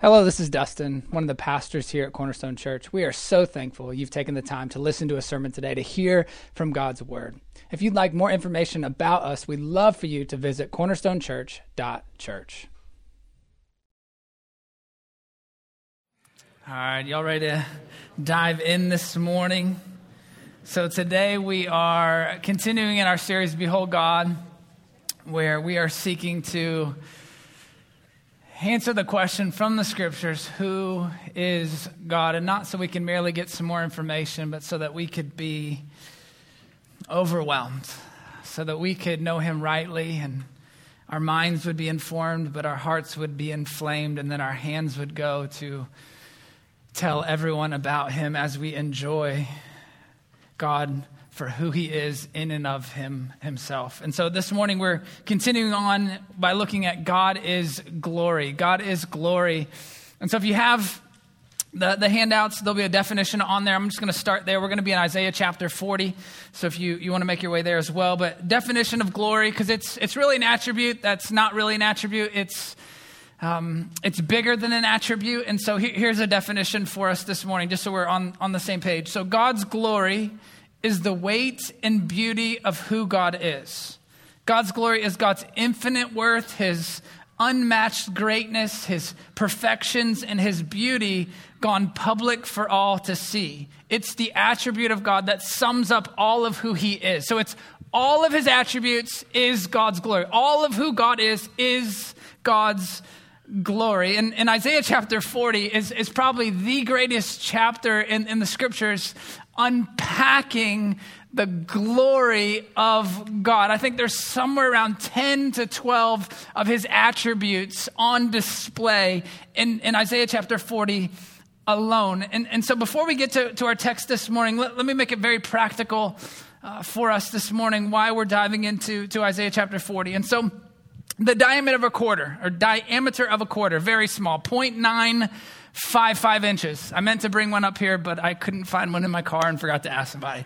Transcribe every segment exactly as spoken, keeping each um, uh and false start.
Hello, this is Dustin, one of the pastors here at Cornerstone Church. We are so thankful you've taken the time to listen to a sermon today to hear from God's Word. If you'd like more information about us, we'd love for you to visit cornerstone church dot church. All right, y'all ready to dive in this morning? So today we are continuing in our series, Behold God, where we are seeking to answer the question from the scriptures, who is God? And not so we can merely get some more information, but so that we could be overwhelmed, so that we could know him rightly and our minds would be informed, but our hearts would be inflamed, and then our hands would go to tell everyone about him as we enjoy God for who he is in and of him himself. And so this morning we're continuing on by looking at God is glory. God is glory. And so if you have the, the handouts, there'll be a definition on there. I'm just going to start there. We're going to be in Isaiah chapter forty. So if you, you want to make your way there as well. But definition of glory, because it's it's really an attribute that's not really an attribute. It's Um, it's bigger than an attribute. And so he, here's a definition for us this morning, just so we're on, on the same page. So God's glory is the weight and beauty of who God is. God's glory is God's infinite worth, his unmatched greatness, his perfections, and his beauty gone public for all to see. It's the attribute of God that sums up all of who he is. So it's all of his attributes is God's glory. All of who God is is God's glory. And, and Isaiah chapter forty is, is probably the greatest chapter in, in the scriptures, unpacking the glory of God. I think there's somewhere around ten to twelve of his attributes on display in, in Isaiah chapter forty alone. And, and so before we get to, to our text this morning, let, let me make it very practical uh, for us this morning, why we're diving into to Isaiah chapter forty. And so the diameter of a quarter, or diameter of a quarter, very small, zero point nine five five inches. I meant to bring one up here, but I couldn't find one in my car and forgot to ask somebody.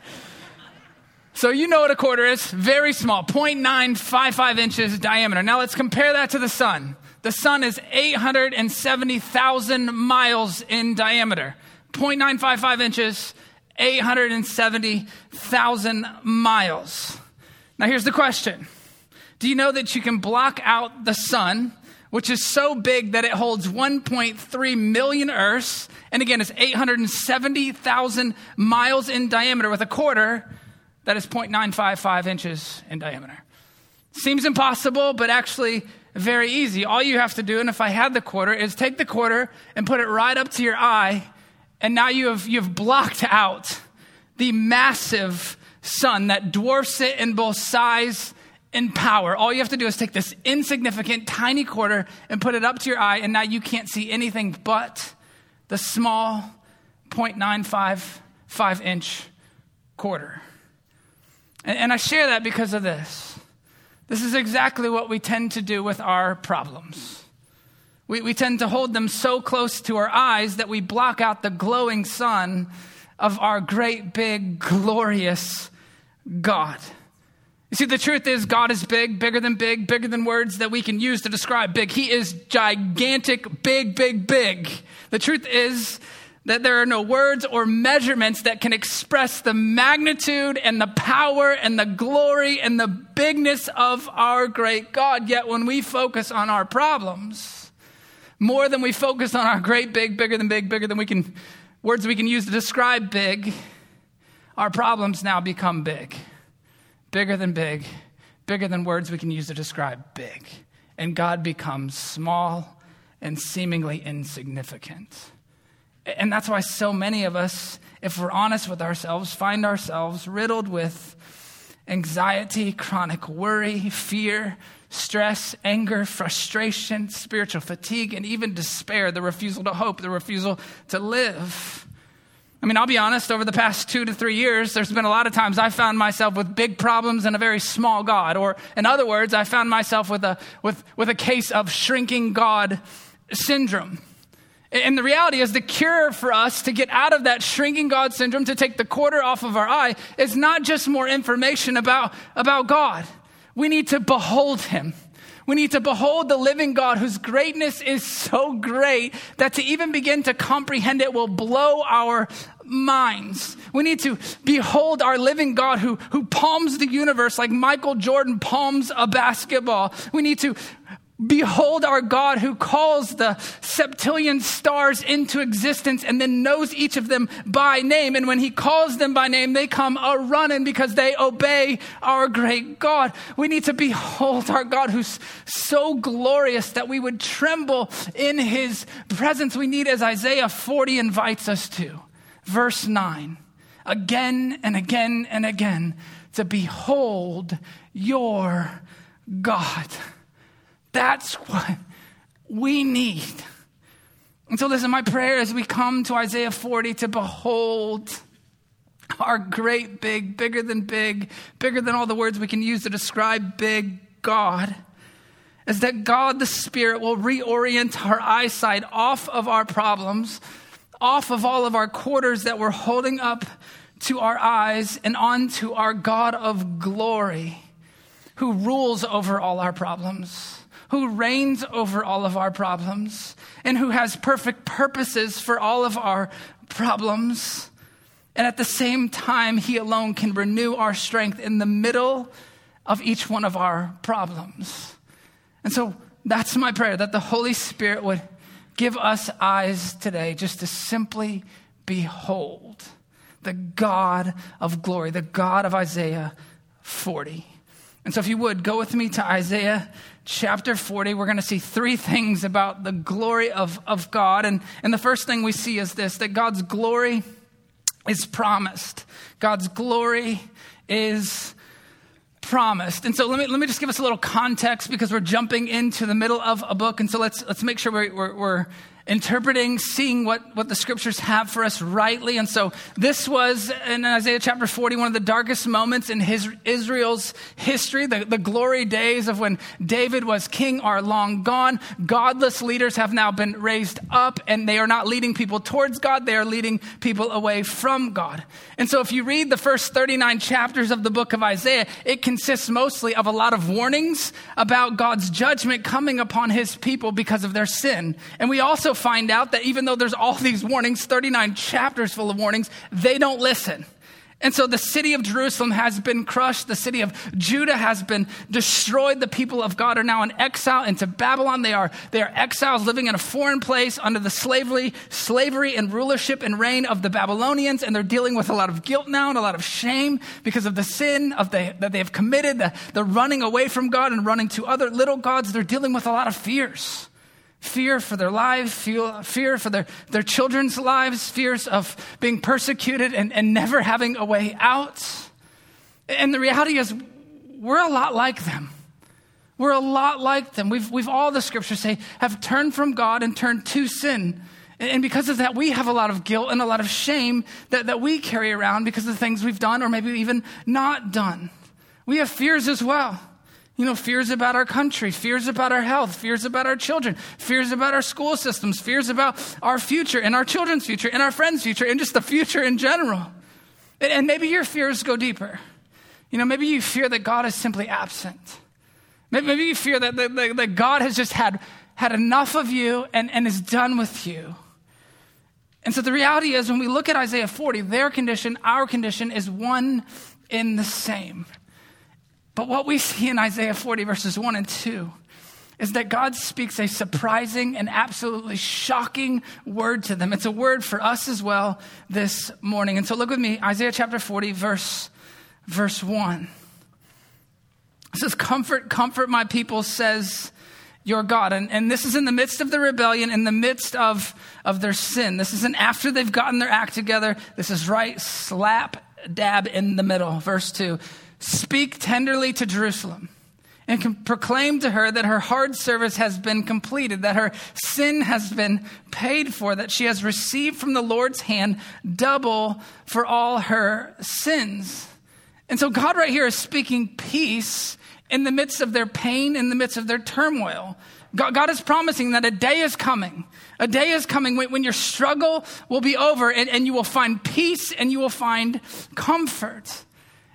So you know what a quarter is, very small, zero point nine five five inches diameter. Now let's compare that to the sun. The sun is eight hundred seventy thousand miles in diameter. zero point nine five five inches, eight hundred seventy thousand miles. Now here's the question. Do you know that you can block out the sun, which is so big that it holds one point three million Earths, and again, it's eight hundred seventy thousand miles in diameter, with a quarter that is zero point nine five five inches in diameter? Seems impossible, but actually very easy. All you have to do, and if I had the quarter, is take the quarter and put it right up to your eye, and now you have you've blocked out the massive sun that dwarfs it in both size and power. All you have to do is take this insignificant, tiny quarter and put it up to your eye, and now you can't see anything but the small zero point nine five five inch quarter. And, and I share that because of this. This is exactly what we tend to do with our problems. We, we tend to hold them so close to our eyes that we block out the glowing sun of our great, big, glorious God. You see, the truth is God is big, bigger than big, bigger than words that we can use to describe big. He is gigantic, big, big, big. The truth is that there are no words or measurements that can express the magnitude and the power and the glory and the bigness of our great God. Yet when we focus on our problems, more than we focus on our great, big, bigger than big, bigger than we can, words we can use to describe big, our problems now become big. Bigger than big, bigger than words we can use to describe big. And God becomes small and seemingly insignificant. And that's why so many of us, if we're honest with ourselves, find ourselves riddled with anxiety, chronic worry, fear, stress, anger, frustration, spiritual fatigue, and even despair, the refusal to hope, the refusal to live. I mean, I'll be honest, over the past two to three years, there's been a lot of times I found myself with big problems and a very small God. Or in other words, I found myself with a with, with a case of shrinking God syndrome. And the reality is the cure for us to get out of that shrinking God syndrome, to take the quarter off of our eye, is not just more information about, about God. We need to behold him. We need to behold the living God whose greatness is so great that to even begin to comprehend it will blow our minds. We need to behold our living God who, who palms the universe like Michael Jordan palms a basketball. We need to behold our God who calls the septillion stars into existence and then knows each of them by name. And when he calls them by name, they come a-running because they obey our great God. We need to behold our God who's so glorious that we would tremble in his presence. We need, as Isaiah forty invites us to, verse nine, again and again and again, to behold your God. That's what we need. And so listen, my prayer as we come to Isaiah forty to behold our great, big, bigger than big, bigger than all the words we can use to describe big God, is that God the Spirit will reorient our eyesight off of our problems, off of all of our quarters that we're holding up to our eyes and onto our God of glory who rules over all our problems, who reigns over all of our problems, and who has perfect purposes for all of our problems. And at the same time, he alone can renew our strength in the middle of each one of our problems. And so that's my prayer, that the Holy Spirit would give us eyes today just to simply behold the God of glory, the God of Isaiah forty. And so if you would, go with me to Isaiah chapter forty. We're going to see three things about the glory of, of God. And, and the first thing we see is this, that God's glory is promised. God's glory is promised. And so let me let me just give us a little context because we're jumping into the middle of a book. And so let's let's make sure we're, we're, we're interpreting, seeing what, what the scriptures have for us rightly. And so this was in Isaiah chapter forty, one of the darkest moments in his Israel's history. The, the glory days of when David was king are long gone. Godless leaders have now been raised up, and they are not leading people towards God. They are leading people away from God. And so if you read the first thirty-nine chapters of the book of Isaiah, it consists mostly of a lot of warnings about God's judgment coming upon his people because of their sin. And we also find out that even though there's all these warnings, thirty-nine chapters full of warnings, they don't listen. And so the city of Jerusalem has been crushed. The city of Judah has been destroyed. The people of God are now in exile into Babylon. They are, they are exiles living in a foreign place under the slavery, slavery and rulership and reign of the Babylonians. And they're dealing with a lot of guilt now and a lot of shame because of the sin of the, that they have committed, the, the running away from God and running to other little gods. They're dealing with a lot of fears. Fear for their lives, fear for their, their children's lives, fears of being persecuted and, and never having a way out. And the reality is we're a lot like them. We're a lot like them. We've, we've all, the scriptures say, have turned from God and turned to sin. And because of that, we have a lot of guilt and a lot of shame that, that we carry around because of the things we've done or maybe even not done. We have fears as well. You know, fears about our country, fears about our health, fears about our children, fears about our school systems, fears about our future and our children's future and our friends' future and just the future in general. And, and maybe your fears go deeper. You know, maybe you fear that God is simply absent. Maybe, maybe you fear that, that, that God has just had, had enough of you and, and is done with you. And so the reality is when we look at Isaiah forty, their condition, our condition is one in the same. But what we see in Isaiah forty verses one and two is that God speaks a surprising and absolutely shocking word to them. It's a word for us as well this morning. And so look with me, Isaiah chapter forty, verse, verse one. It says, comfort, comfort my people, says your God. And, and this is in the midst of the rebellion, in the midst of, of their sin. This isn't after they've gotten their act together. This is right slap dab in the middle. Verse two. Speak tenderly to Jerusalem and can proclaim to her that her hard service has been completed, that her sin has been paid for, that she has received from the Lord's hand double for all her sins. And so God right here is speaking peace in the midst of their pain, in the midst of their turmoil. God, God is promising that a day is coming. A day is coming when, when your struggle will be over and, and you will find peace and you will find comfort.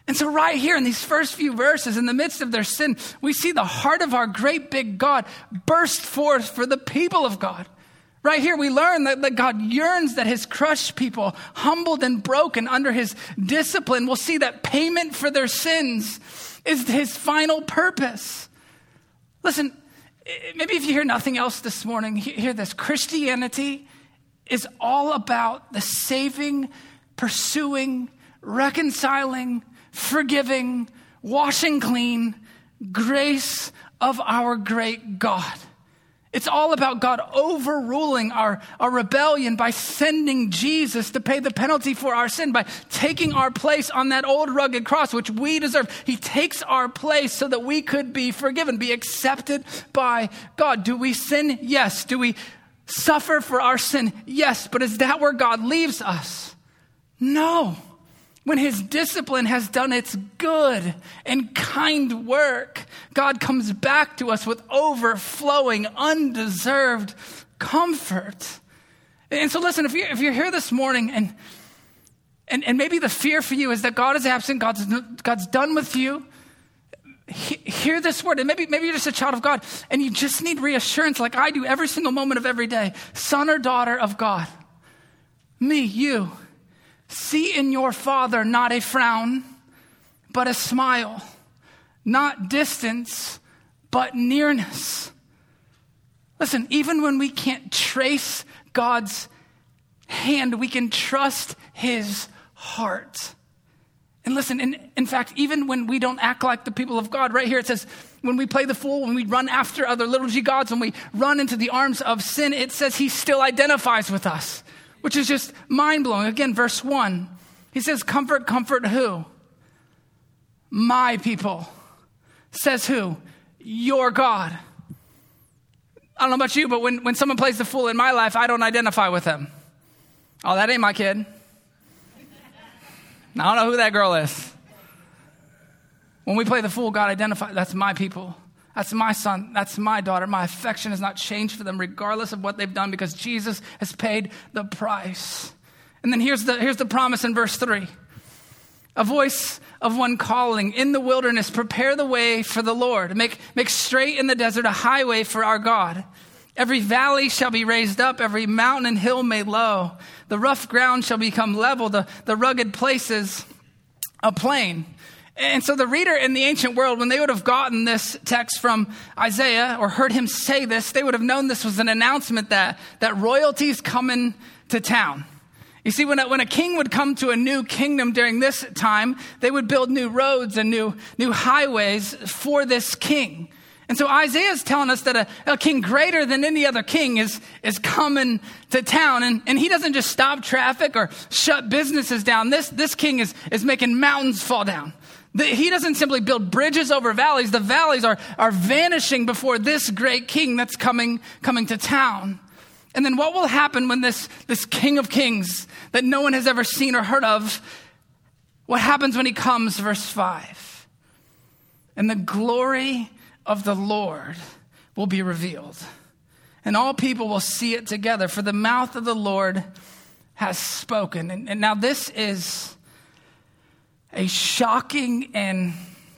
And so right here in these first few verses, in the midst of their sin, we see the heart of our great big God burst forth for the people of God. Right here, we learn that, that God yearns that his crushed people, humbled and broken under his discipline, will see that payment for their sins is his final purpose. Listen, maybe if you hear nothing else this morning, hear this. Christianity is all about the saving, pursuing, reconciling, forgiving, washing clean grace of our great God. It's all about God overruling our, our rebellion by sending Jesus to pay the penalty for our sin, by taking our place on that old rugged cross, which we deserve. He takes our place so that we could be forgiven, be accepted by God. Do we sin? Yes. Do we suffer for our sin? Yes. But is that where God leaves us? No. When his discipline has done its good and kind work, God comes back to us with overflowing, undeserved comfort. And so listen, if you're, if you're here this morning and, and, and maybe the fear for you is that God is absent, God's, God's done with you, he, hear this word. And maybe, maybe you're just a child of God and you just need reassurance like I do every single moment of every day. Son or daughter of God, me, you. See in your Father not a frown, but a smile, not distance, but nearness. Listen, even when we can't trace God's hand, we can trust his heart. And listen, in, in fact, even when we don't act like the people of God, right here it says, when we play the fool, when we run after other little g gods, when we run into the arms of sin, it says he still identifies with us. Which is just mind-blowing. Again, verse one, he says, comfort, comfort who? My people. Says who? Your God. I don't know about you, but when, when someone plays the fool in my life, I don't identify with them. Oh, that ain't my kid. I don't know who that girl is. When we play the fool, God identifies, that's my people. That's my son. That's my daughter. My affection has not changed for them regardless of what they've done because Jesus has paid the price. And then here's the, here's the promise in verse three. A voice of one calling in the wilderness, prepare the way for the Lord. Make, make straight in the desert a highway for our God. Every valley shall be raised up, every mountain and hill made low. The rough ground shall become level, the, the rugged places a plain. And so the reader in the ancient world, when they would have gotten this text from Isaiah or heard him say this, they would have known this was an announcement that, that royalty's coming to town. You see, when a, when a king would come to a new kingdom during this time, they would build new roads and new, new highways for this king. And so Isaiah is telling us that a, a king greater than any other king is, is coming to town. And, and he doesn't just stop traffic or shut businesses down. This, this king is, is making mountains fall down. The, he doesn't simply build bridges over valleys. The valleys are, are vanishing before this great king that's coming, coming to town. And then what will happen when this, this king of kings that no one has ever seen or heard of, what happens when he comes? Verse five. And the glory of the Lord will be revealed, and all people will see it together, for the mouth of the Lord has spoken. And, and now this is a shocking and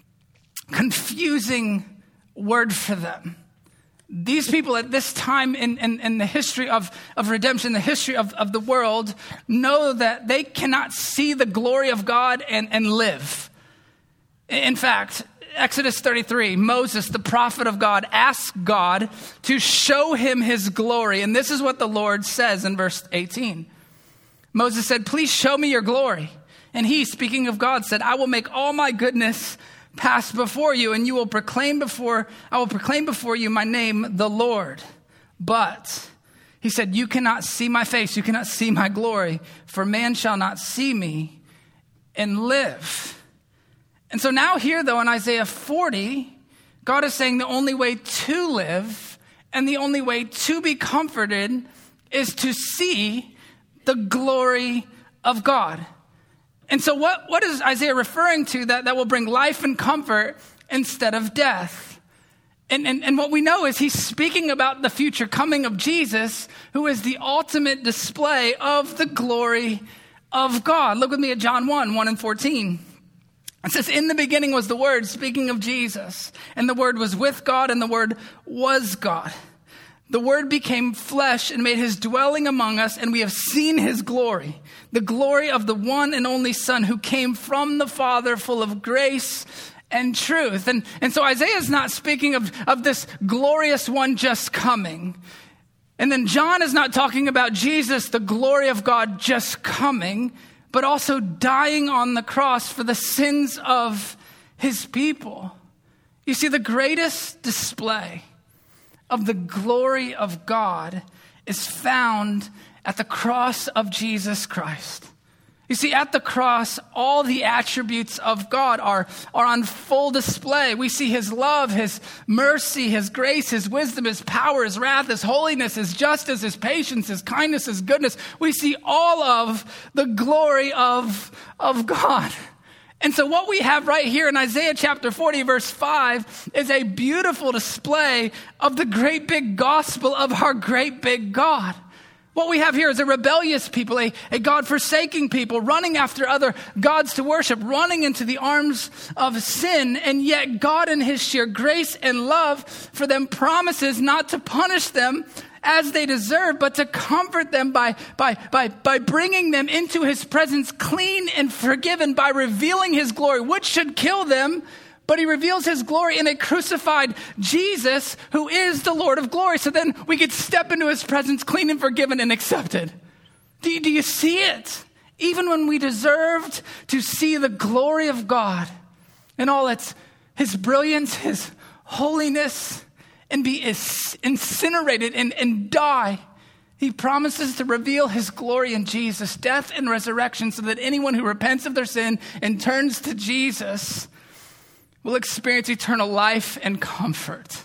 confusing word for them. These people at this time in, in, in the history of, of redemption, the history of, of the world, know that they cannot see the glory of God and, and live. In fact, Exodus thirty-three, Moses, the prophet of God, asked God to show him his glory. And this is what the Lord says in verse eighteen. Moses said, please show me your glory. And he, speaking of God, said, I will make all my goodness pass before you, and you will proclaim before, I will proclaim before you my name, the Lord. But he said, you cannot see my face, you cannot see my glory, for man shall not see me and live. And so now here, though, in Isaiah forty, God is saying the only way to live and the only way to be comforted is to see the glory of God. And so what, what is Isaiah referring to that, that will bring life and comfort instead of death? And, and, and what we know is he's speaking about the future coming of Jesus, who is the ultimate display of the glory of God. Look with me at John one, one and fourteen. It says, in the beginning was the Word, speaking of Jesus. And the Word was with God, and the Word was God. The Word became flesh and made his dwelling among us, and we have seen his glory, the glory of the one and only Son who came from the Father, full of grace and truth. And, and so Isaiah is not speaking of, of this glorious one just coming. And then John is not talking about Jesus, the glory of God, just coming, but also dying on the cross for the sins of his people. You see, the greatest display of the glory of God is found at the cross of Jesus Christ. You see, at the cross, all the attributes of God are, are on full display. We see his love, his mercy, his grace, his wisdom, his power, his wrath, his holiness, his justice, his patience, his kindness, his goodness. We see all of the glory of, of God. And so what we have right here in Isaiah chapter forty, verse five, is a beautiful display of the great big gospel of our great big God. What we have here is a rebellious people, a, a God-forsaking people, running after other gods to worship, running into the arms of sin, and yet God in his sheer grace and love for them promises not to punish them as they deserve, but to comfort them by, by, by, by bringing them into his presence clean and forgiven, by revealing his glory, which should kill them. But he reveals his glory in a crucified Jesus who is the Lord of glory. So then we could step into his presence clean and forgiven and accepted. Do you, do you see it? Even when we deserved to see the glory of God in all its his brilliance, his holiness, and be incinerated and, and die, he promises to reveal his glory in Jesus' death and resurrection so that anyone who repents of their sin and turns to Jesus will experience eternal life and comfort.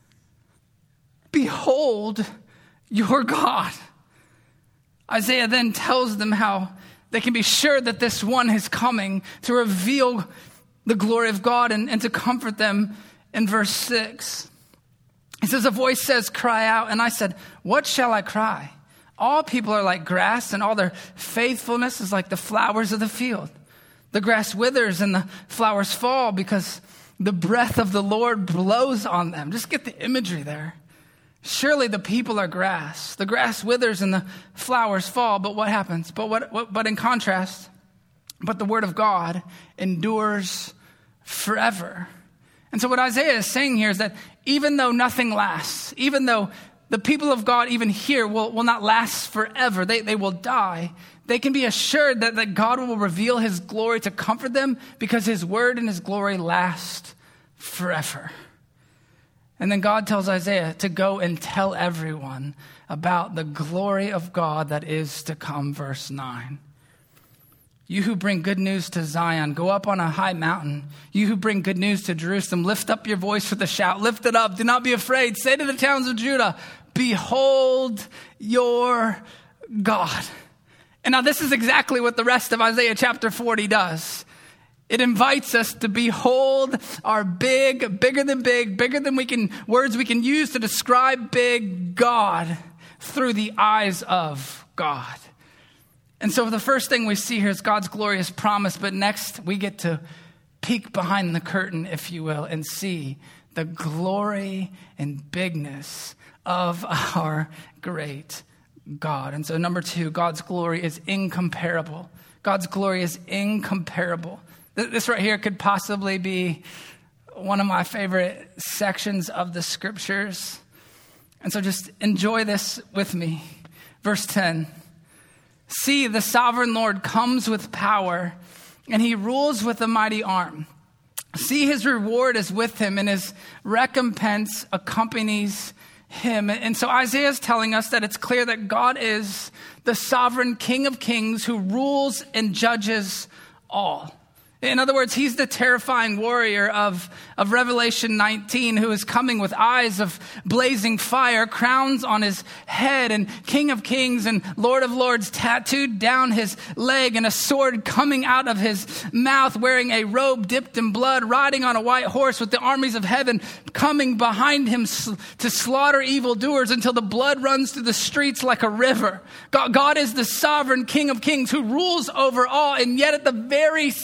Behold your God. Isaiah then tells them how they can be sure that this one is coming to reveal the glory of God and, and to comfort them in verse six. He says, a voice says, cry out. And I said, what shall I cry? All people are like grass, and all their faithfulness is like the flowers of the field. The grass withers and the flowers fall because the breath of the Lord blows on them. Just get the imagery there. Surely the people are grass. The grass withers and the flowers fall. But what happens? But what, what but in contrast, but the word of God endures forever. And so what Isaiah is saying here is that even though nothing lasts, even though the people of God even here will, will not last forever, they, they will die, they can be assured that, that God will reveal his glory to comfort them because his word and his glory last forever. And then God tells Isaiah to go and tell everyone about the glory of God that is to come, verse nine. You who bring good news to Zion, go up on a high mountain. You who bring good news to Jerusalem, lift up your voice with a shout. Lift it up. Do not be afraid. Say to the towns of Judah, behold your God. And now this is exactly what the rest of Isaiah chapter forty does. It invites us to behold our big, bigger than big, bigger than we can, words we can use to describe big God through the eyes of God. And so the first thing we see here is God's glorious promise, but next we get to peek behind the curtain, if you will, and see the glory and bigness of our great God. And so number two, God's glory is incomparable. God's glory is incomparable. This right here could possibly be one of my favorite sections of the scriptures. And so just enjoy this with me. Verse ten. See, the sovereign Lord comes with power, and he rules with a mighty arm. See, his reward is with him, and his recompense accompanies him. And so Isaiah is telling us that it's clear that God is the sovereign King of kings who rules and judges all. In other words, he's the terrifying warrior of, of Revelation nineteen who is coming with eyes of blazing fire, crowns on his head, and King of Kings and Lord of Lords tattooed down his leg, and a sword coming out of his mouth, wearing a robe dipped in blood, riding on a white horse with the armies of heaven coming behind him to slaughter evildoers until the blood runs through the streets like a river. God, God is the sovereign King of Kings who rules over all, and yet at the very same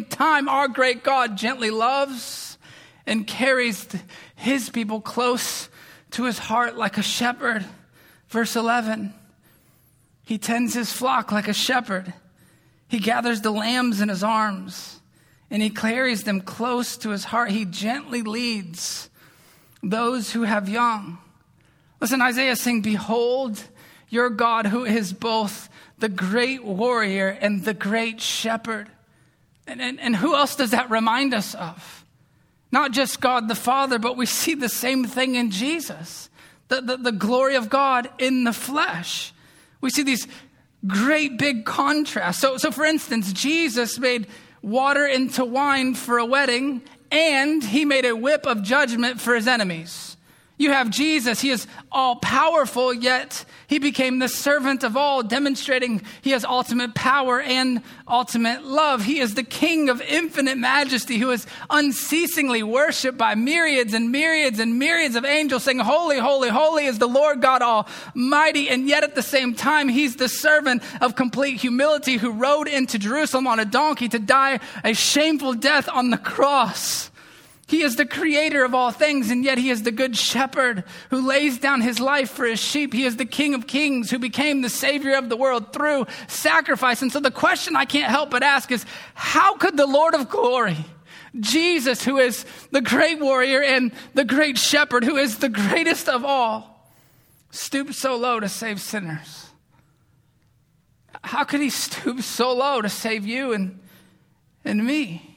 time, our great God gently loves and carries his people close to his heart like a shepherd. Verse eleven, he tends his flock like a shepherd. He gathers the lambs in his arms and he carries them close to his heart. He gently leads those who have young. Listen, Isaiah is saying, behold your God, who is both the great warrior and the great shepherd. And, and, and who else does that remind us of? Not just God the Father, but we see the same thing in Jesus. The, the, the glory of God in the flesh. We see these great big contrasts. So, so for instance, Jesus made water into wine for a wedding, and he made a whip of judgment for his enemies. You have Jesus. He is all powerful, yet he became the servant of all, demonstrating he has ultimate power and ultimate love. He is the King of infinite majesty who is unceasingly worshiped by myriads and myriads and myriads of angels saying, holy, holy, holy is the Lord God Almighty. And yet at the same time, he's the servant of complete humility who rode into Jerusalem on a donkey to die a shameful death on the cross. He is the creator of all things, and yet he is the good shepherd who lays down his life for his sheep. He is the King of kings who became the savior of the world through sacrifice. And so the question I can't help but ask is, how could the Lord of glory, Jesus, who is the great warrior and the great shepherd, who is the greatest of all, stoop so low to save sinners? How could he stoop so low to save you and, and me?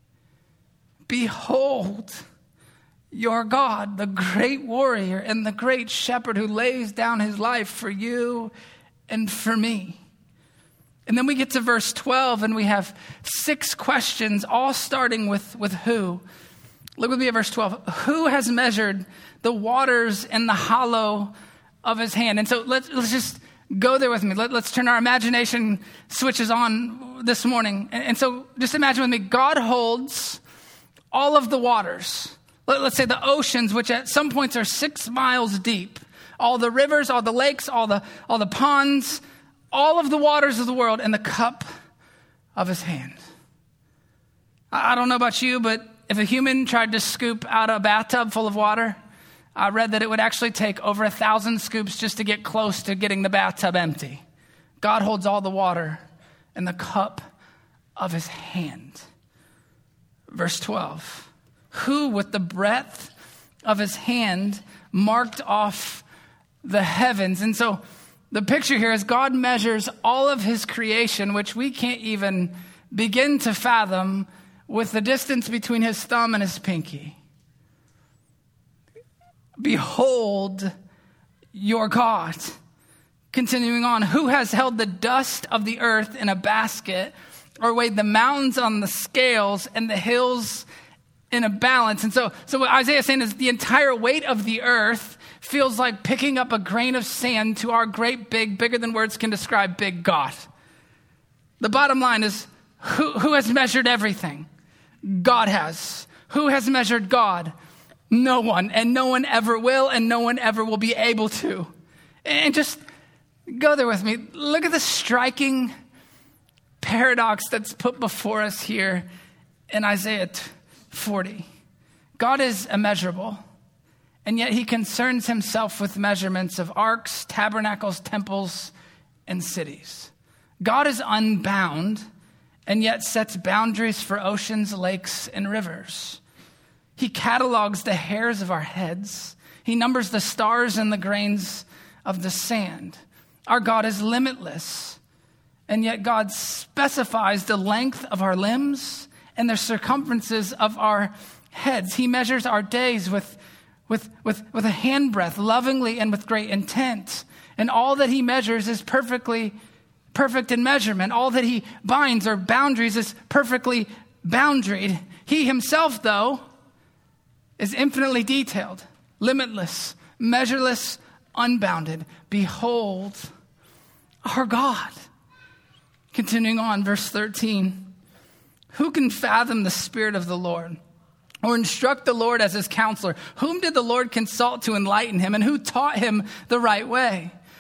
Behold your God, the great warrior and the great shepherd who lays down his life for you and for me. And then we get to verse twelve and we have six questions, all starting with, with who. Look with me at verse twelve. Who has measured the waters in the hollow of his hand? And so let's, let's just go there with me. Let, let's turn our imagination switches on this morning. And, and so just imagine with me, God holds all of the waters, let's say the oceans, which at some points are six miles deep, all the rivers, all the lakes, all the all the ponds, all of the waters of the world in the cup of his hand. I don't know about you, but if a human tried to scoop out a bathtub full of water, I read that it would actually take over a thousand scoops just to get close to getting the bathtub empty. God holds all the water in the cup of his hand. Verse twelve, who with the breadth of his hand marked off the heavens. And so the picture here is God measures all of his creation, which we can't even begin to fathom, with the distance between his thumb and his pinky. Behold your God. Continuing on, who has held the dust of the earth in a basket, or weighed the mountains on the scales and the hills in a balance? And so, so what Isaiah is saying is the entire weight of the earth feels like picking up a grain of sand to our great big, bigger than words can describe, big God. The bottom line is, who, who has measured everything? God has. Who has measured God? No one. And no one ever will, and no one ever will be able to. And just go there with me. Look at the striking paradox that's put before us here in Isaiah forty. God is immeasurable, and yet he concerns himself with measurements of arks, tabernacles, temples, and cities. God is unbound, and yet sets boundaries for oceans, lakes, and rivers. He catalogs the hairs of our heads. He numbers the stars and the grains of the sand. Our God is limitless. And yet God specifies the length of our limbs and the circumferences of our heads. He measures our days with, with, with, with a handbreadth, lovingly and with great intent. And all that he measures is perfectly perfect in measurement. All that he binds or boundaries is perfectly boundaried. He himself, though, is infinitely detailed, limitless, measureless, unbounded. Behold our God. Continuing on, verse thirteen. Who can fathom the spirit of the Lord, or instruct the Lord as his counselor? Whom did the Lord consult to enlighten him, and who taught him the right way?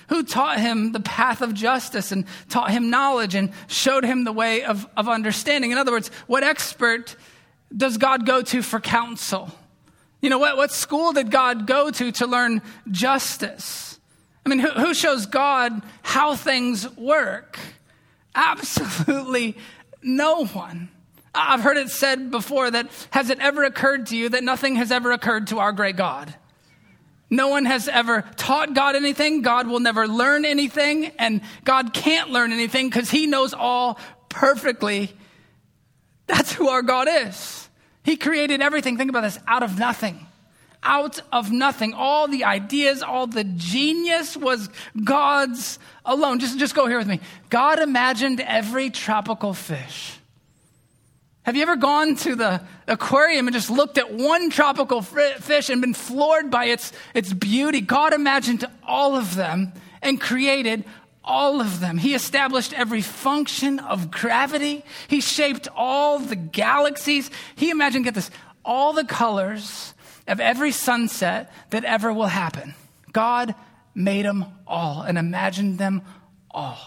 Who taught him the path of justice and taught him knowledge and showed him the way of, of understanding? In other words, what expert does God go to for counsel? You know, what, what school did God go to to learn justice? I mean, who, who shows God how things work? Absolutely no one. I've heard it said before that, has it ever occurred to you that nothing has ever occurred to our great God? No one has ever taught God anything. God will never learn anything, and God can't learn anything because he knows all perfectly. That's who our God is. He created everything. Think about this, out of nothing. Out of nothing. All the ideas, all the genius was God's alone. Just, just go here with me. God imagined every tropical fish. Have you ever gone to the aquarium and just looked at one tropical fish and been floored by its, its beauty? God imagined all of them and created all of them. He established every function of gravity. He shaped all the galaxies. He imagined, get this, all the colors of every sunset that ever will happen. God made them all and imagined them all.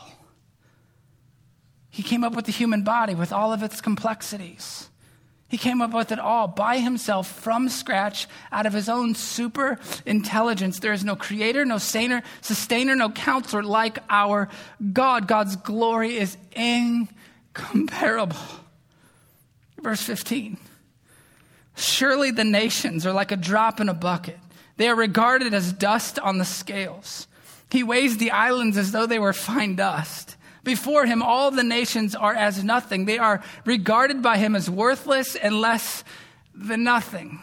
He came up with the human body with all of its complexities. He came up with it all by himself from scratch out of his own super intelligence. There is no creator, no saner, sustainer, no counselor like our God. God's glory is incomparable. Verse fifteen. Surely the nations are like a drop in a bucket. They are regarded as dust on the scales. He weighs the islands as though they were fine dust. Before him, all the nations are as nothing. They are regarded by him as worthless and less than nothing.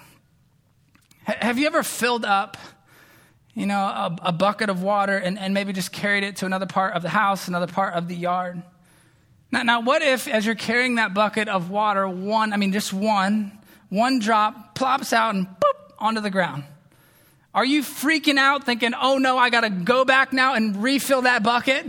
H- have you ever filled up, you know, a, a bucket of water and, and maybe just carried it to another part of the house, another part of the yard? Now, now, what if as you're carrying that bucket of water, one, I mean, just one, one drop plops out and boop, onto the ground? Are you freaking out thinking, oh no, I got to go back now and refill that bucket?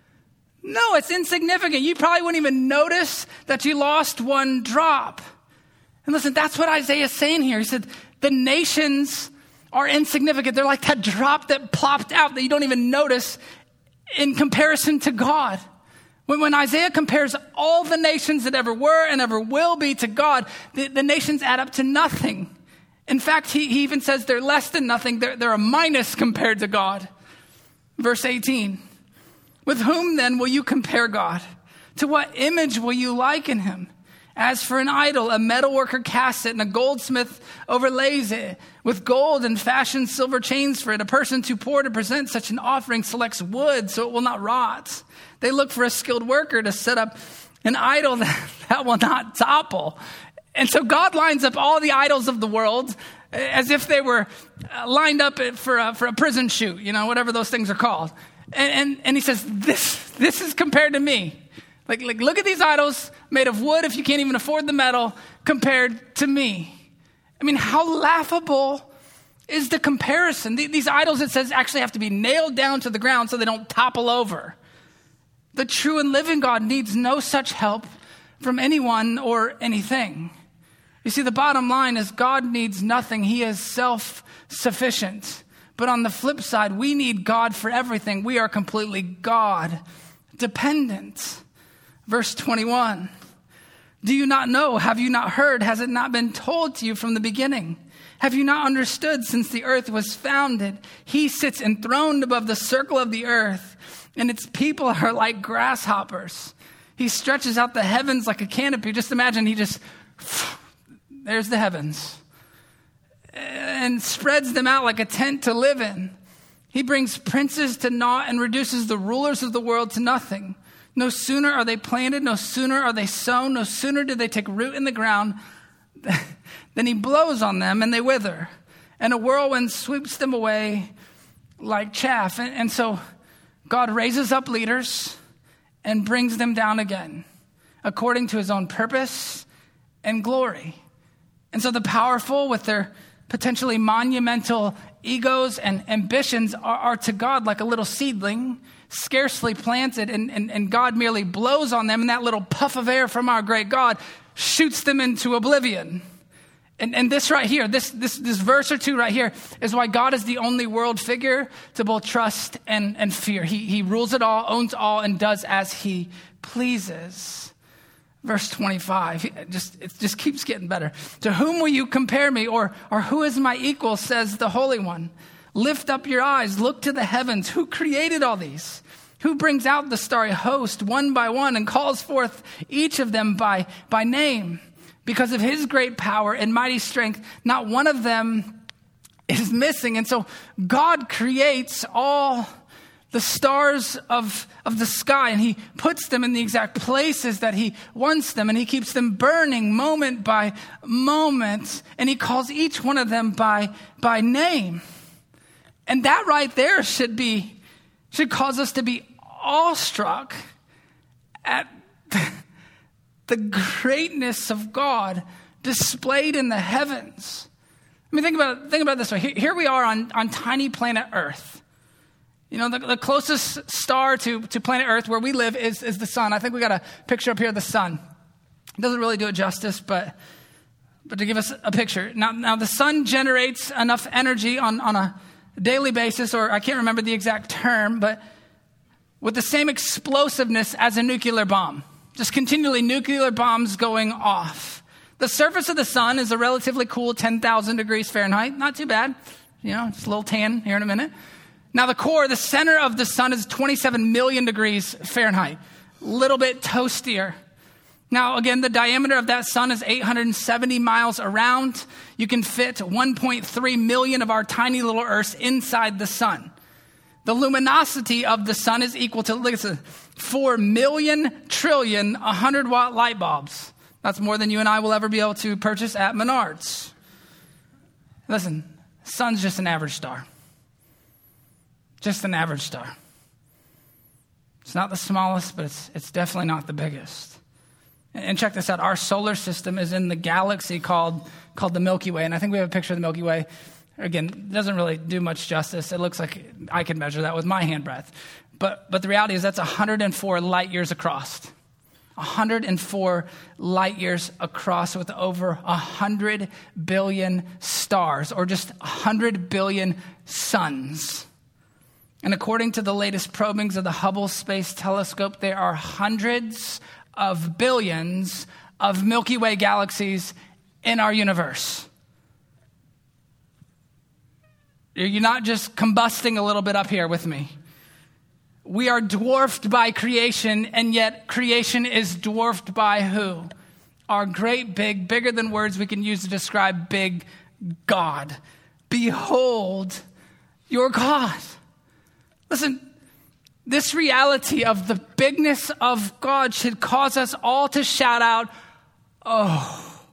No, it's insignificant. You probably wouldn't even notice that you lost one drop. And listen, that's what Isaiah is saying here. He said, the nations are insignificant. They're like that drop that plopped out that you don't even notice in comparison to God. When, when Isaiah compares all the nations that ever were and ever will be to God, the, the nations add up to nothing. In fact, he, he even says they're less than nothing. They're, they're a minus compared to God. Verse eighteen. With whom then will you compare God? To what image will you liken him? As for an idol, a metalworker casts it, and a goldsmith overlays it with gold and fashions silver chains for it. A person too poor to present such an offering selects wood so it will not rot. They look for a skilled worker to set up an idol that, that will not topple. And so God lines up all the idols of the world as if they were lined up for a, for a prison shoot, you know, whatever those things are called. And, and and he says, this this is compared to me. Like, like, look at these idols made of wood if you can't even afford the metal compared to me. I mean, how laughable is the comparison? These idols, it says, actually have to be nailed down to the ground so they don't topple over. The true and living God needs no such help from anyone or anything. You see, the bottom line is God needs nothing. He is self-sufficient. But on the flip side, we need God for everything. We are completely God dependent. Verse twenty-one. Do you not know? Have you not heard? Has it not been told to you from the beginning? Have you not understood since the earth was founded? He sits enthroned above the circle of the earth, and its people are like grasshoppers. He stretches out the heavens like a canopy. Just imagine he just, there's the heavens. And spreads them out like a tent to live in. He brings princes to naught and reduces the rulers of the world to nothing. No sooner are they planted, no sooner are they sown, no sooner do they take root in the ground than he blows on them and they wither. And a whirlwind sweeps them away like chaff. And, and so God raises up leaders and brings them down again according to his own purpose and glory. And so the powerful with their potentially monumental egos and ambitions are, are to God like a little seedling, scarcely planted, and, and, and God merely blows on them, and that little puff of air from our great God shoots them into oblivion. And, and this right here, this, this, this verse or two right here is why God is the only world figure to both trust and, and fear. He, he rules it all, owns all, and does as he pleases. Verse twenty-five, it just, it just keeps getting better. To whom will you compare me, or, or who is my equal, says the Holy One. Lift up your eyes, look to the heavens. Who created all these? Who brings out the starry host one by one and calls forth each of them by, by name? Because of his great power and mighty strength, not one of them is missing. And so God creates all the stars of, of the sky, and he puts them in the exact places that he wants them, and he keeps them burning moment by moment, and he calls each one of them by, by name. And that right there should be, should cause us to be awestruck at the greatness of God displayed in the heavens. I mean, think about think about it this way. Here we are on, on tiny planet Earth. You know, the, the closest star to, to planet Earth where we live is, is the sun. I think we got a picture up here of the sun. It doesn't really do it justice, but but to give us a picture. Now, now the sun generates enough energy on, on a daily basis, or I can't remember the exact term, but with the same explosiveness as a nuclear bomb. Just continually nuclear bombs going off. The surface of the sun is a relatively cool ten thousand degrees Fahrenheit. Not too bad. You know, just a little tan here in a minute. Now the core, the center of the sun is twenty-seven million degrees Fahrenheit. A little bit toastier. Now again, the diameter of that sun is eight hundred seventy miles around. You can fit one point three million of our tiny little Earths inside the sun. The luminosity of the sun is equal to, listen, four million trillion one hundred watt light bulbs. That's more than you and I will ever be able to purchase at Menards. Listen, sun's just an average star. Just an average star. It's not the smallest, but it's, it's definitely not the biggest. And check this out. Our solar system is in the galaxy called, called the Milky Way. And I think we have a picture of the Milky Way. Again, it doesn't really do much justice. It looks like I could measure that with my hand breadth. But but the reality is that's one hundred four light years across. one hundred four light years across with over one hundred billion stars, or just one hundred billion suns. And according to the latest probings of the Hubble Space Telescope, there are hundreds of billions of Milky Way galaxies in our universe. You're not just combusting a little bit up here with me. We are dwarfed by creation, and yet creation is dwarfed by who? Our great big, bigger than words we can use to describe big God. Behold your God. Listen, this reality of the bigness of God should cause us all to shout out, oh,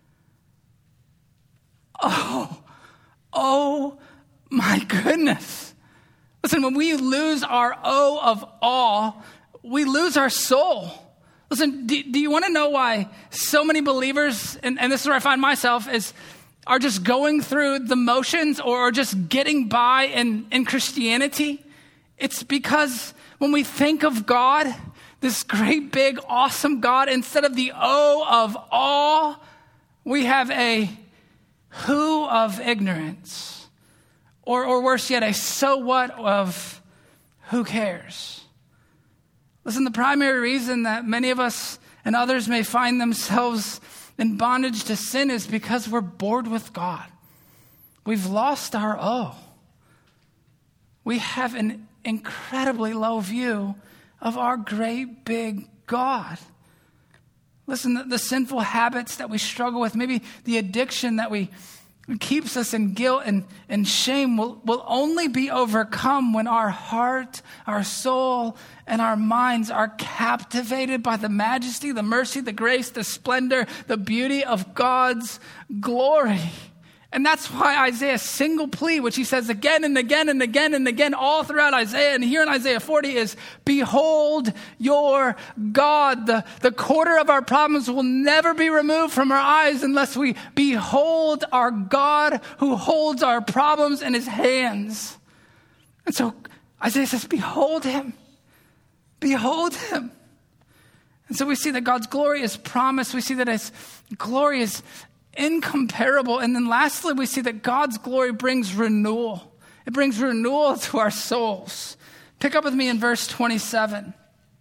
oh, oh, my goodness. Listen, when we lose our O of awe, we lose our soul. Listen, do, do you want to know why so many believers, and, and this is where I find myself, is are just going through the motions or just getting by in, in Christianity? It's because when we think of God, this great, big, awesome God, instead of the O of awe, we have a who of ignorance. Or, or worse yet, a so what of who cares? Listen, the primary reason that many of us and others may find themselves in bondage to sin is because we're bored with God. We've lost our O. We have an incredibly low view of our great big God. Listen, the, the sinful habits that we struggle with, maybe the addiction that we keeps us in guilt and, and shame will, will only be overcome when our heart, our soul, and our minds are captivated by the majesty, the mercy, the grace, the splendor, the beauty of God's glory. And that's why Isaiah's single plea, which he says again and again and again and again all throughout Isaiah, and here in Isaiah forty is, behold your God. The, the quarter of our problems will never be removed from our eyes unless we behold our God who holds our problems in his hands. And so Isaiah says, behold him. Behold him. And so we see that God's glory is promised. We see that his glory is incomparable. And then lastly, we see that God's glory brings renewal. It brings renewal to our souls. Pick up with me in verse twenty-seven.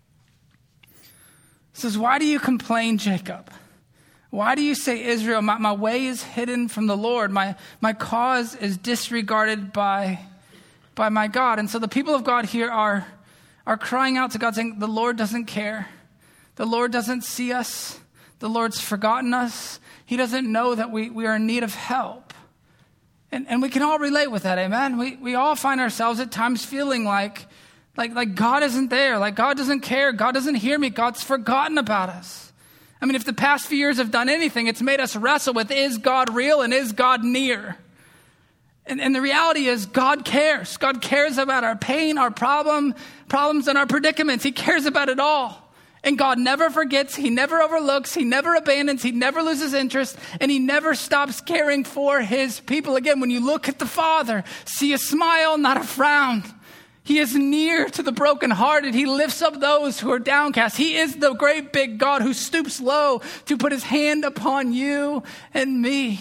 It says, why do you complain, Jacob? Why do you say, Israel, my, my way is hidden from the Lord. My, my cause is disregarded by, by my God. And so the people of God here are, are crying out to God saying, the Lord doesn't care. The Lord doesn't see us. The Lord's forgotten us. He doesn't know that we, we are in need of help. And, and we can all relate with that, amen? We, we all find ourselves at times feeling like, like, like God isn't there, like God doesn't care, God doesn't hear me, God's forgotten about us. I mean, if the past few years have done anything, it's made us wrestle with, is God real and is God near? And, and the reality is God cares. God cares about our pain, our problem, problems, and our predicaments. He cares about it all. And God never forgets, he never overlooks, he never abandons, he never loses interest, and he never stops caring for his people. Again, when you look at the Father, see a smile, not a frown. He is near to the brokenhearted. He lifts up those who are downcast. He is the great big God who stoops low to put his hand upon you and me.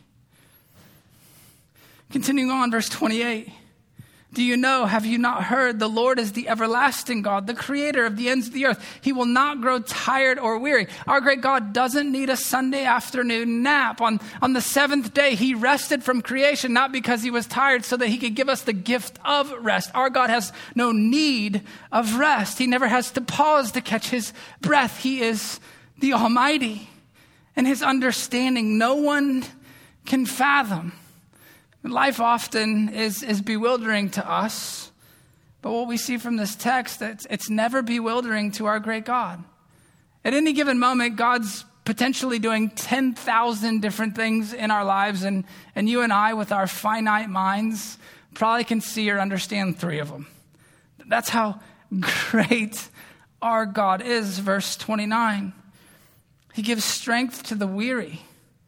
Continuing on, verse twenty-eight. Do you know, have you not heard? The Lord is the everlasting God, the creator of the ends of the earth. He will not grow tired or weary. Our great God doesn't need a Sunday afternoon nap. On, on the seventh day, he rested from creation, not because he was tired, so that he could give us the gift of rest. Our God has no need of rest. He never has to pause to catch his breath. He is the Almighty, and his understanding no one can fathom. Life often is, is bewildering to us, but what we see from this text, it's, it's never bewildering to our great God. At any given moment, God's potentially doing ten thousand different things in our lives, and, and you and I, with our finite minds, probably can see or understand three of them. That's how great our God is. Verse twenty-nine, he gives strength to the weary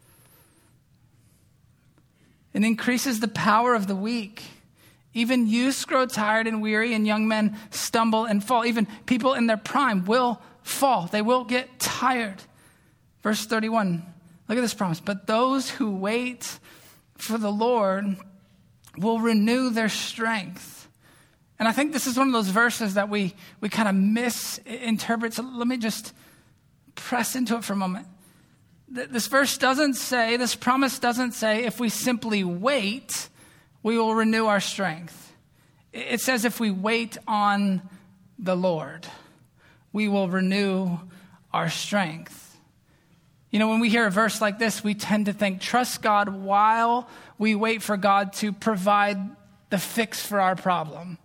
and increases the power of the weak. Even youths grow tired and weary, and young men stumble and fall. Even people in their prime will fall. They will get tired. Verse thirty-one, look at this promise. But those who wait for the Lord will renew their strength. And I think this is one of those verses that we, we kind of misinterpret. So let me just press into it for a moment. This verse doesn't say, this promise doesn't say, if we simply wait, we will renew our strength. It says if we wait on the Lord, we will renew our strength. You know, when we hear a verse like this, we tend to think, trust God while we wait for God to provide the fix for our problem.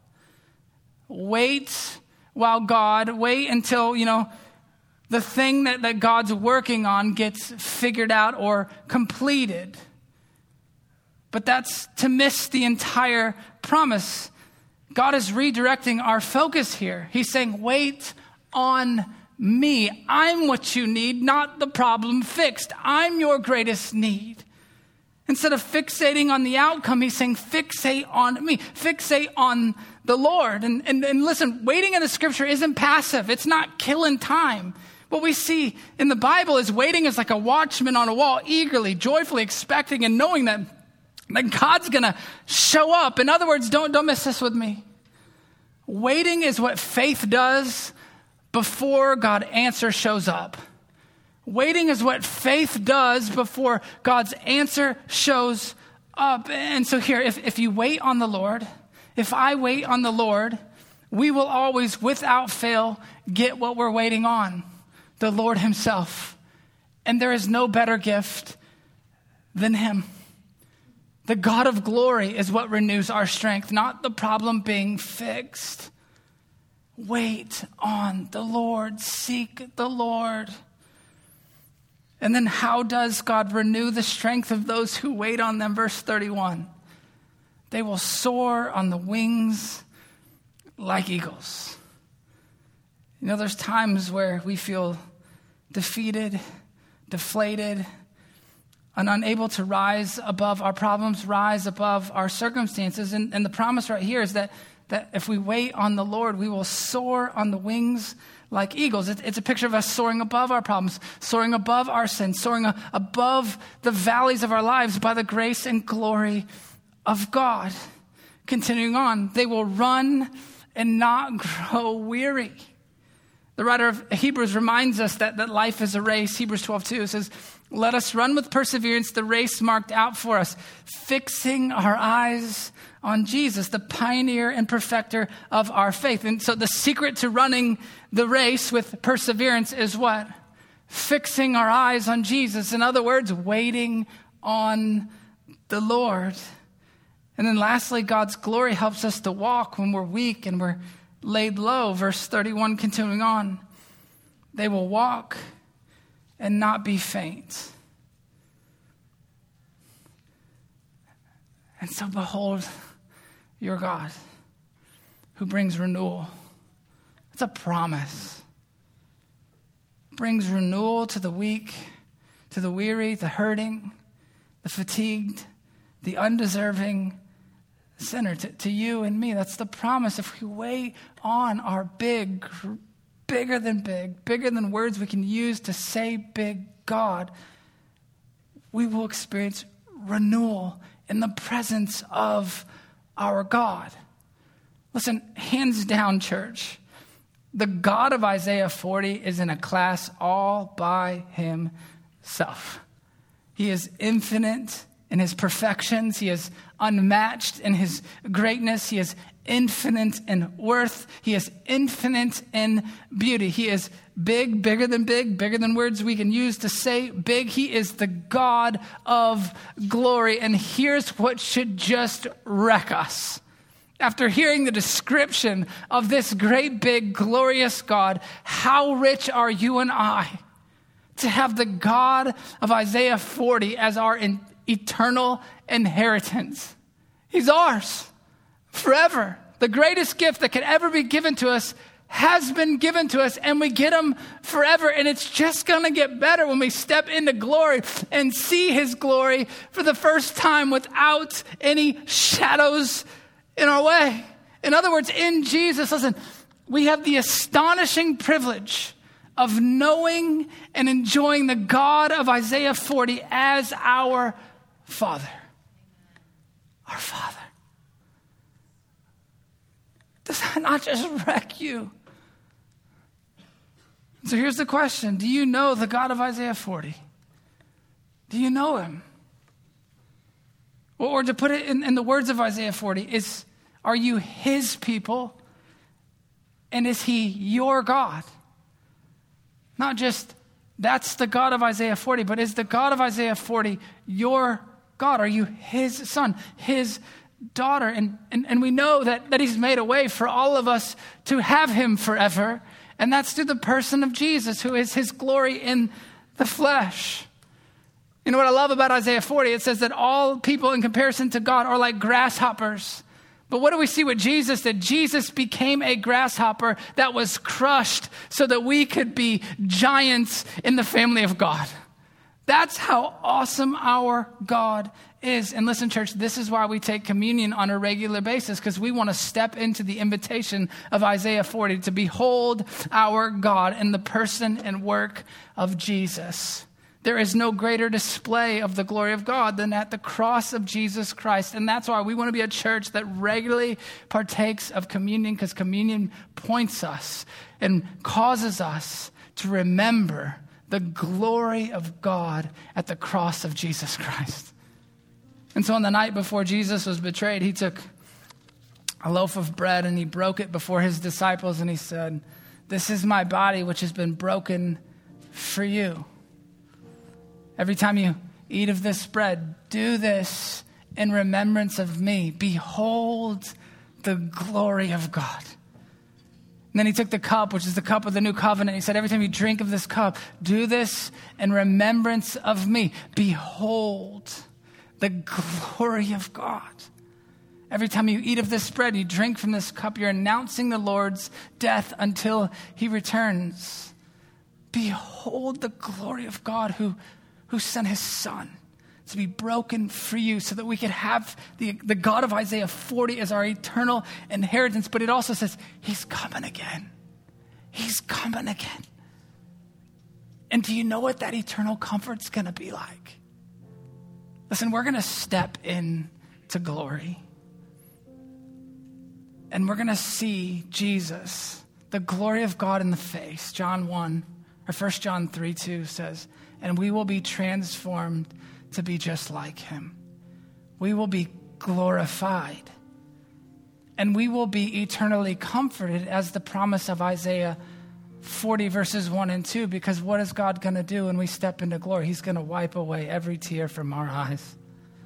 Wait while God, wait until, you know, the thing that, that God's working on gets figured out or completed. But that's to miss the entire promise. God is redirecting our focus here. He's saying, wait on me. I'm what you need, not the problem fixed. I'm your greatest need. Instead of fixating on the outcome, he's saying, fixate on me. Fixate on the Lord. And, and, and listen, waiting in the scripture isn't passive. It's not killing time. What we see in the Bible is waiting as like a watchman on a wall, eagerly, joyfully expecting and knowing that, that God's going to show up. In other words, don't, don't miss this with me. Waiting is what faith does before God's answer shows up. Waiting is what faith does before God's answer shows up. And so here, if, if you wait on the Lord, if I wait on the Lord, we will always, without fail, get what we're waiting on. The Lord himself. And there is no better gift than him. The God of glory is what renews our strength, not the problem being fixed. Wait on the Lord. Seek the Lord. And then how does God renew the strength of those who wait on them? Verse thirty-one. They will soar on the wings like eagles. You know, there's times where we feel defeated, deflated, and unable to rise above our problems, rise above our circumstances. And, and the promise right here is that, that if we wait on the Lord, we will soar on the wings like eagles. It's a picture of us soaring above our problems, soaring above our sins, soaring above the valleys of our lives by the grace and glory of God. Continuing on, they will run and not grow weary. The writer of Hebrews reminds us that, that life is a race. Hebrews twelve two says, let us run with perseverance the race marked out for us, fixing our eyes on Jesus, the pioneer and perfecter of our faith. And so the secret to running the race with perseverance is what? Fixing our eyes on Jesus. In other words, waiting on the Lord. And then lastly, God's glory helps us to walk when we're weak and we're laid low. Verse thirty-one, continuing on. They will walk and not be faint. And so behold your God who brings renewal. It's a promise. Brings renewal to the weak, to the weary, the hurting, the fatigued, the undeserving sinner, to, to you and me. That's the promise. If we wait on our big, bigger than big, bigger than words we can use to say big God, we will experience renewal in the presence of our God. Listen, hands down, church, the God of Isaiah forty is in a class all by himself. He is infinite in his perfections. He is unmatched in his greatness. He is infinite in worth. He is infinite in beauty. He is big, bigger than big, bigger than words we can use to say big. He is the God of glory. And here's what should just wreck us. After hearing the description of this great, big, glorious God, how rich are you and I to have the God of Isaiah forty as our in- eternal inheritance? He's ours forever. The greatest gift that could ever be given to us has been given to us, and we get him forever. And it's just going to get better when we step into glory and see his glory for the first time without any shadows in our way. In other words, in Jesus, listen, we have the astonishing privilege of knowing and enjoying the God of Isaiah forty as our Father. Our Father. Does that not just wreck you? So here's the question. Do you know the God of Isaiah forty? Do you know him? Or to put it in, in the words of Isaiah forty, is, are you his people? And is he your God? Not just, that's the God of Isaiah forty, but is the God of Isaiah forty your God? Are you his son, his daughter? And, and, and we know that, that he's made a way for all of us to have him forever. And that's through the person of Jesus, who is his glory in the flesh. You know what I love about Isaiah forty? It says that all people in comparison to God are like grasshoppers. But what do we see with Jesus? That Jesus became a grasshopper that was crushed so that we could be giants in the family of God. That's how awesome our God is. And listen, church, this is why we take communion on a regular basis, because we want to step into the invitation of Isaiah forty to behold our God in the person and work of Jesus. There is no greater display of the glory of God than at the cross of Jesus Christ. And that's why we want to be a church that regularly partakes of communion, because communion points us and causes us to remember the glory of God at the cross of Jesus Christ. And so on the night before Jesus was betrayed, he took a loaf of bread and he broke it before his disciples and he said, "This is my body, which has been broken for you. Every time you eat of this bread, do this in remembrance of me. Behold the glory of God." And then he took the cup, which is the cup of the new covenant. He said, every time you drink of this cup, do this in remembrance of me. Behold the glory of God. Every time you eat of this bread, you drink from this cup, you're announcing the Lord's death until he returns. Behold the glory of God who, who sent his son to be broken for you so that we could have the, the God of Isaiah forty as our eternal inheritance. But it also says he's coming again. He's coming again. And do you know what that eternal comfort's going to be like? Listen, we're going to step into glory. And we're going to see Jesus, the glory of God in the face. John one, or First John three two says, and we will be transformed to be just like him. We will be glorified. And we will be eternally comforted, as the promise of Isaiah forty verses one and two, because what is God going to do when we step into glory? He's going to wipe away every tear from our eyes.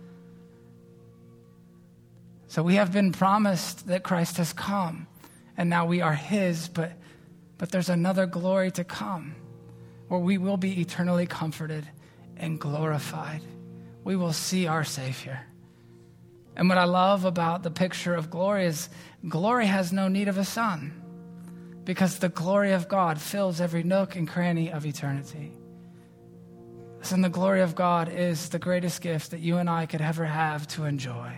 So we have been promised that Christ has come, and now we are his, but, but there's another glory to come where we will be eternally comforted and glorified. We will see our Savior. And what I love about the picture of glory is glory has no need of a sun, because the glory of God fills every nook and cranny of eternity. Listen, the glory of God is the greatest gift that you and I could ever have to enjoy.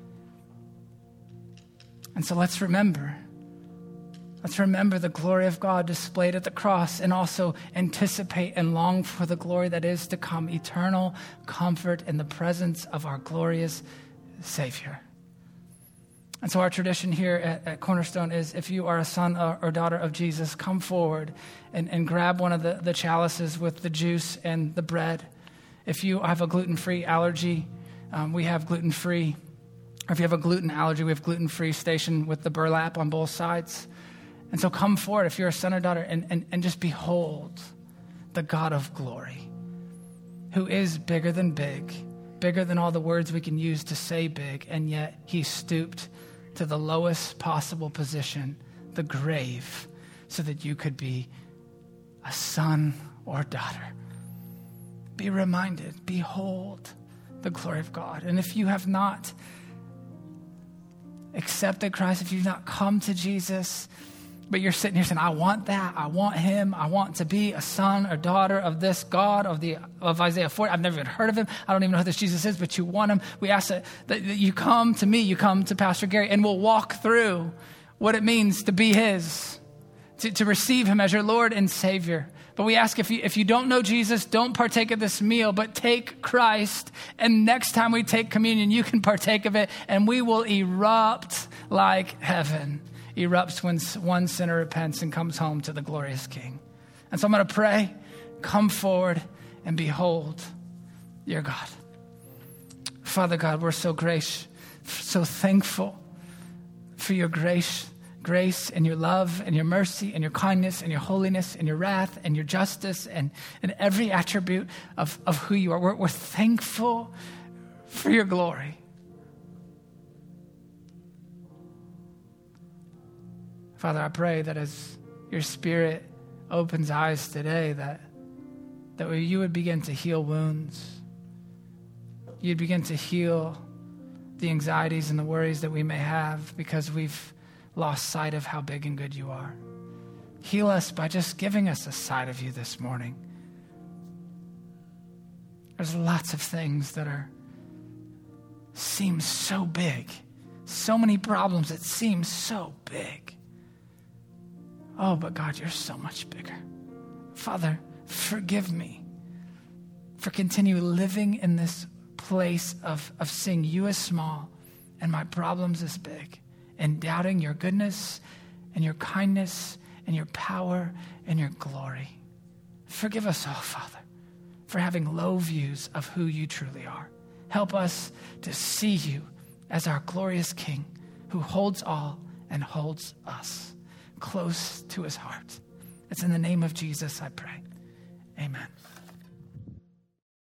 And so let's remember, let's remember the glory of God displayed at the cross, and also anticipate and long for the glory that is to come, eternal comfort in the presence of our glorious Savior. And so our tradition here at, at Cornerstone is, if you are a son or, or daughter of Jesus, come forward and, and grab one of the, the chalices with the juice and the bread. If you have a gluten-free allergy, um, we have gluten-free. Or if you have a gluten allergy, we have gluten-free station with the burlap on both sides. And so come forward if you're a son or daughter, and, and, and just behold the God of glory, who is bigger than big, bigger than all the words we can use to say big, and yet he stooped to the lowest possible position, the grave, so that you could be a son or daughter. Be reminded, behold the glory of God. And if you have not accepted Christ, if you've not come to Jesus, but you're sitting here saying, I want that, I want him, I want to be a son or daughter of this God of the of Isaiah forty. I've never even heard of him. I don't even know who this Jesus is, but you want him. We ask that, that you come to me, you come to Pastor Gary, and we'll walk through what it means to be his, to, to receive him as your Lord and Savior. But we ask, if you, if you don't know Jesus, don't partake of this meal, but take Christ. And next time we take communion, you can partake of it, and we will erupt like heaven erupts when one sinner repents and comes home to the glorious King. And so I'm going to pray. Come forward and behold your God. Father God, we're so gracious, so thankful for your grace, grace and your love and your mercy and your kindness and your holiness and your wrath and your justice and, and every attribute of, of who you are. We're, we're thankful for your glory. Father, I pray that as your Spirit opens eyes today, that, that you would begin to heal wounds. You'd begin to heal the anxieties and the worries that we may have because we've lost sight of how big and good you are. Heal us by just giving us a side of you this morning. There's lots of things that are seem so big, so many problems that seem so big. Oh, but God, you're so much bigger. Father, forgive me for continue living in this place of, of seeing you as small and my problems as big, and doubting your goodness and your kindness and your power and your glory. Forgive us all, Father, for having low views of who you truly are. Help us to see you as our glorious King who holds all and holds us close to his heart. It's in the name of Jesus I pray. Amen.